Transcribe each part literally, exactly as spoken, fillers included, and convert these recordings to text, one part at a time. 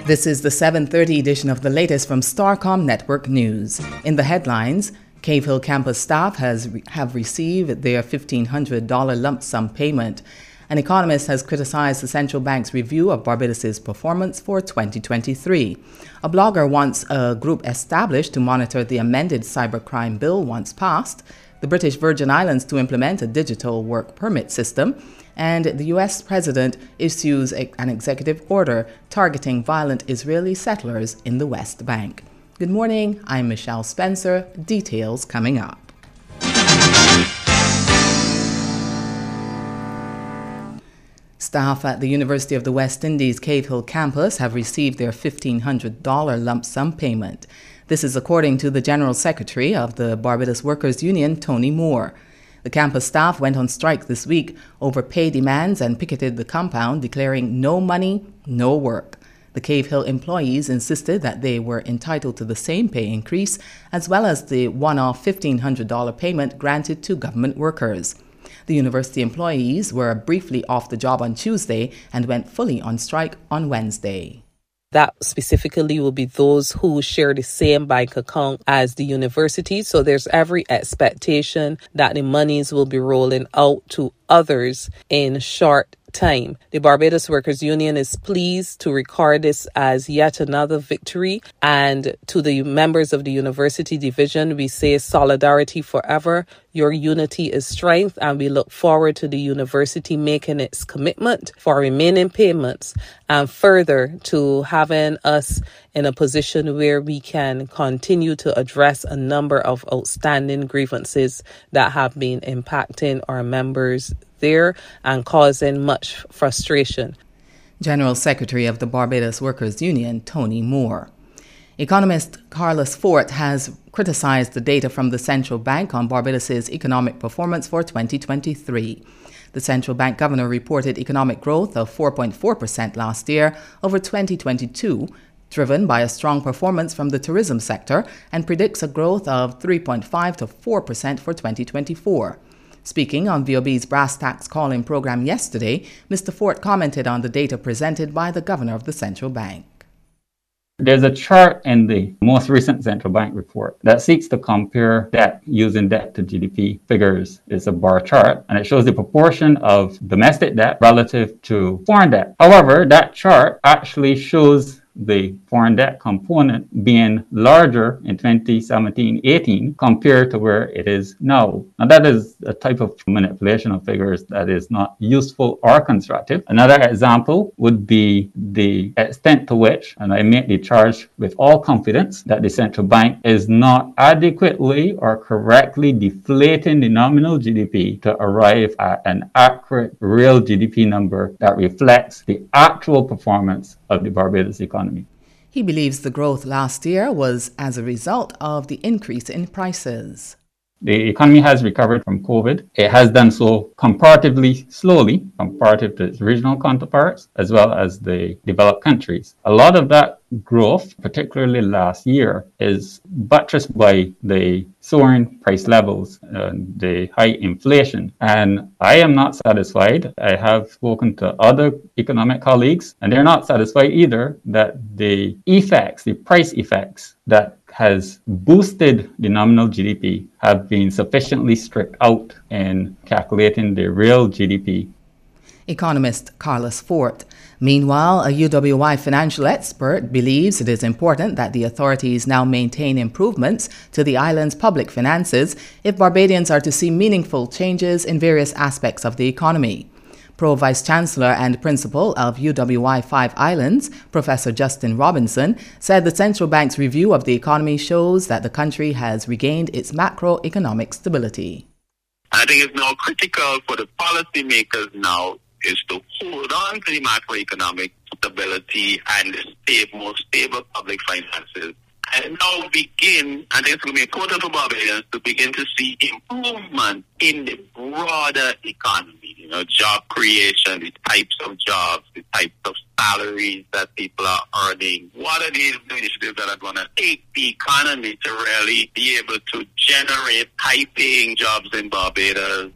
This is the seven thirty edition of the latest from Starcom Network News. In the headlines, Cave Hill campus staff has have received their fifteen hundred dollars lump sum payment. An economist has criticized the central bank's review of Barbados' performance for twenty twenty-three. A blogger wants a group established to monitor the amended cybercrime bill once passed, the British Virgin Islands to implement a digital work permit system, and the U S president issues an executive order targeting violent Israeli settlers in the West Bank. Good morning, I'm Michelle Spencer. Details coming up. Staff at the University of the West Indies Cave Hill campus have received their fifteen hundred dollars lump sum payment. This is according to the General Secretary of the Barbados Workers Union, Tony Moore. The campus staff went on strike this week over pay demands and picketed the compound, declaring no money, no work. The Cave Hill employees insisted that they were entitled to the same pay increase as well as the one-off fifteen hundred dollars payment granted to government workers. The university employees were briefly off the job on Tuesday and went fully on strike on Wednesday. That specifically will be those who share the same bank account as the university. So there's every expectation that the monies will be rolling out to others in short time. The Barbados Workers Union is pleased to record this as yet another victory. And to the members of the university division, we say solidarity forever. Your unity is strength, and we look forward to the university making its commitment for remaining payments and further to having us in a position where we can continue to address a number of outstanding grievances that have been impacting our members there and causing much frustration. General Secretary of the Barbados Workers Union, Tony Moore. Economist Carlos Fort has criticized the data from the central bank on Barbados' economic performance for twenty twenty-three. The central bank governor reported economic growth of four point four percent last year over twenty twenty-two, driven by a strong performance from the tourism sector, and predicts a growth of three point five to four percent for twenty twenty-four. Speaking on V O B's Brass Tacks call-in program yesterday, Mister Fort commented on the data presented by the governor of the central bank. There's a chart in the most recent central bank report that seeks to compare debt using debt to G D P figures. It's a bar chart, and it shows the proportion of domestic debt relative to foreign debt. However, that chart actually shows the foreign debt component being larger in twenty seventeen eighteen compared to where it is now. Now, that is a type of manipulation of figures that is not useful or constructive. Another example would be the extent to which, and I make the charge with all confidence, that the central bank is not adequately or correctly deflating the nominal G D P to arrive at an accurate real G D P number that reflects the actual performance of the Barbados economy. He believes the growth last year was as a result of the increase in prices. The economy has recovered from COVID. It has done so comparatively slowly, comparative to its regional counterparts, as well as the developed countries. A lot of that growth, particularly last year, is buttressed by the soaring price levels and the high inflation. And I am not satisfied. I have spoken to other economic colleagues, and they're not satisfied either that the effects, the price effects that has boosted the nominal G D P have been sufficiently stripped out in calculating the real G D P. Economist Carlos Fort. Meanwhile, a U W I financial expert believes it is important that the authorities now maintain improvements to the island's public finances if Barbadians are to see meaningful changes in various aspects of the economy. Pro Vice Chancellor and Principal of U W I Five Islands, Professor Justin Robinson, said the central bank's review of the economy shows that the country has regained its macroeconomic stability. I think it's now critical for the policymakers now is to hold on to the macroeconomic stability and the stable, more stable public finances. And now begin, and it's going to be important for Barbadians to begin to see improvement in the broader economy. You know, job creation, the types of jobs, the types of salaries that people are earning. What are these initiatives that are going to take the economy to really be able to generate high-paying jobs in Barbados?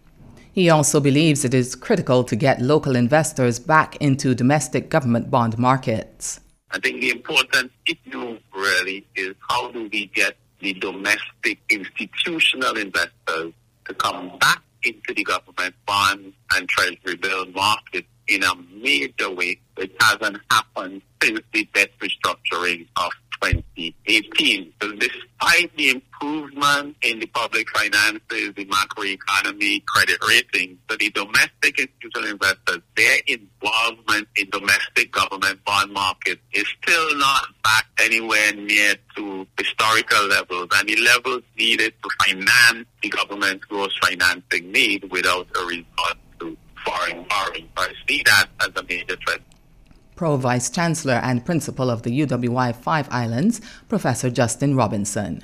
He also believes it is critical to get local investors back into domestic government bond markets. I think the important issue really is how do we get the domestic institutional investors to come back into the government bond and treasury bill market in a major way, which hasn't happened since the debt restructuring of twenty eighteen. So despite the improvement in the public finances, the macroeconomy, credit rating, so the domestic institutional investors, their involvement in domestic government bond market is still not back anywhere near to historical levels and the levels needed to finance the government's gross financing need without a resort to foreign borrowing. I see that as a major threat. Pro Vice Chancellor and Principal of the U W I Five Islands, Professor Justin Robinson.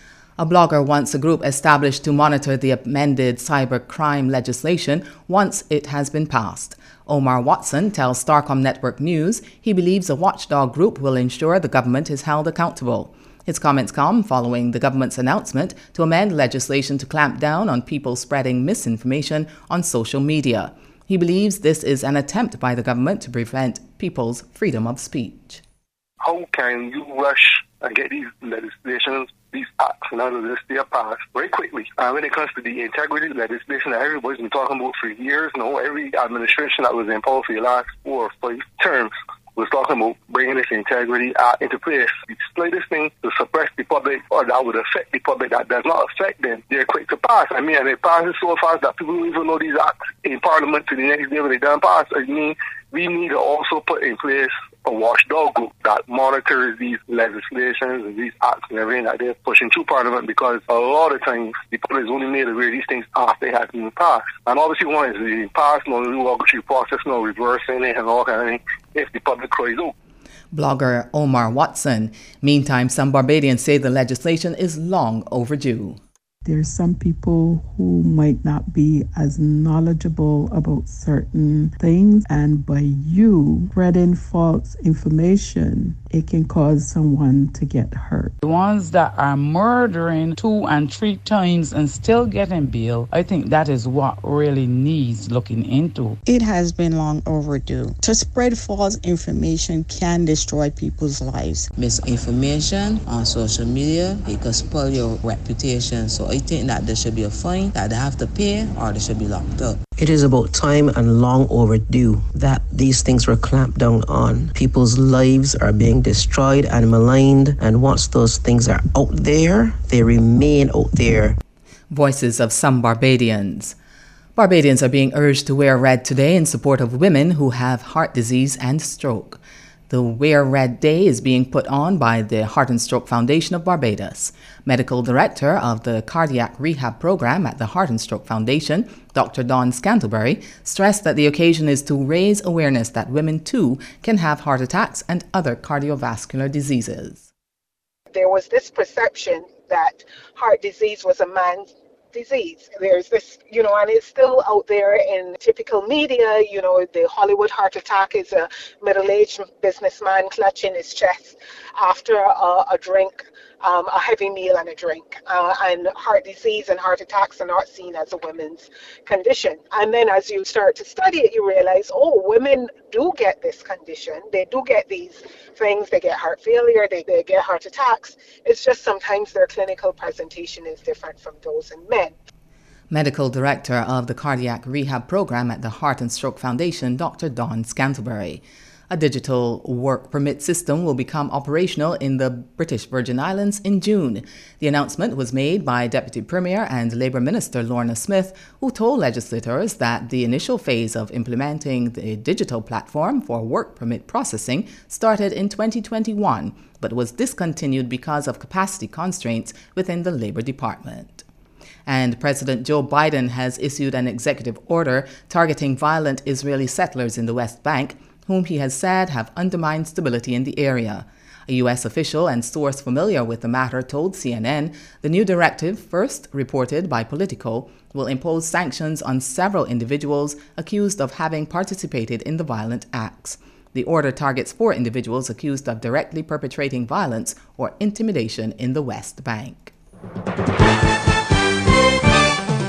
A blogger wants a group established to monitor the amended cybercrime legislation once it has been passed. Omar Watson tells Starcom Network News he believes a watchdog group will ensure the government is held accountable. His comments come following the government's announcement to amend legislation to clamp down on people spreading misinformation on social media. He believes this is an attempt by the government to prevent people's freedom of speech. How can you rush and get these legislations, these acts, and out of this they are passed very quickly? Uh, when it comes to the integrity legislation that everybody's been talking about for years, you know, every administration that was in power for the last four or five terms was talking about bringing this integrity act into place. The slightest thing to suppress the public or that would affect the public that does not affect them, they're quick to pass. I mean, and it passes so fast that people don't even know these acts in Parliament to the next day when they done pass. I mean, we need to also put in place a watchdog group that monitors these legislations and these acts and everything that they're pushing through Parliament, because a lot of times the public is only made aware of these things after they have been passed. And obviously once it's passed, no regulatory process, no reversing it and all kind of thing, if the public cries out. Blogger Omar Watson. Meantime, some Barbadians say the legislation is long overdue. There's some people who might not be as knowledgeable about certain things, and by you spreading false information, it can cause someone to get hurt. The ones that are murdering two and three times and still getting bail, I think that is what really needs looking into. It has been long overdue. To spread false information can destroy people's lives. Misinformation on social media, it can spoil your reputation. So I think that there should be a fine that they have to pay or they should be locked up. It is about time and long overdue that these things were clamped down on. People's lives are being destroyed and maligned, and once those things are out there, they remain out there. Voices of some Barbadians. Barbadians are being urged to wear red today in support of women who have heart disease and stroke. The Wear Red Day is being put on by the Heart and Stroke Foundation of Barbados. Medical Director of the Cardiac Rehab Program at the Heart and Stroke Foundation, Doctor Dawn Scantlebury, stressed that the occasion is to raise awareness that women too can have heart attacks and other cardiovascular diseases. There was this perception that heart disease was a man's disease. There's this, you know, and it's still out there in typical media. You know, the Hollywood heart attack is a middle-aged businessman clutching his chest after a, a drink, um, a heavy meal and a drink. Uh, and heart disease and heart attacks are not seen as a women's condition. And then as you start to study it, you realize, oh, women do get this condition. They do get these things. They get heart failure. They, they get heart attacks. It's just sometimes their clinical presentation is different from those in men. Medical Director of the Cardiac Rehab Program at the Heart and Stroke Foundation, Doctor Dawn Scantlebury. A digital work permit system will become operational in the British Virgin Islands in June. The announcement was made by Deputy Premier and Labour Minister Lorna Smith, who told legislators that the initial phase of implementing the digital platform for work permit processing started in twenty twenty-one, but was discontinued because of capacity constraints within the Labour Department. And President Joe Biden has issued an executive order targeting violent Israeli settlers in the West Bank, whom he has said have undermined stability in the area. A U S official and source familiar with the matter told C N N the new directive, first reported by Politico, will impose sanctions on several individuals accused of having participated in the violent acts. The order targets four individuals accused of directly perpetrating violence or intimidation in the West Bank.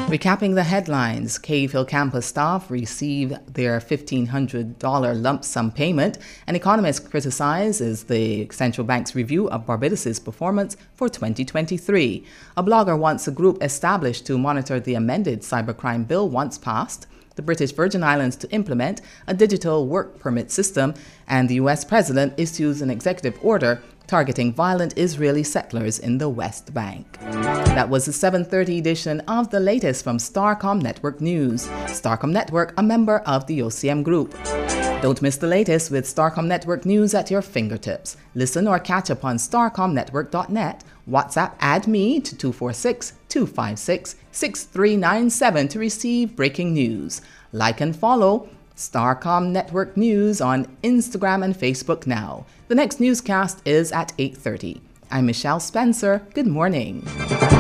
Recapping the headlines, Cave Hill campus staff received their fifteen hundred dollars lump sum payment. An economist criticizes the central bank's review of Barbados' performance for twenty twenty-three. A blogger wants a group established to monitor the amended cybercrime bill once passed. The British Virgin Islands to implement a digital work permit system, and the U S president issues an executive order targeting violent Israeli settlers in the West Bank. That was the seven thirty edition of the latest from Starcom Network News. Starcom Network, a member of the O C M Group. Don't miss the latest with Starcom Network News at your fingertips. Listen or catch up on starcom network dot net. WhatsApp add me to two four six, two five six, six three nine seven to receive breaking news. Like and follow Starcom Network News on Instagram and Facebook now. The next newscast is at eight thirty. I'm Michelle Spencer. Good morning.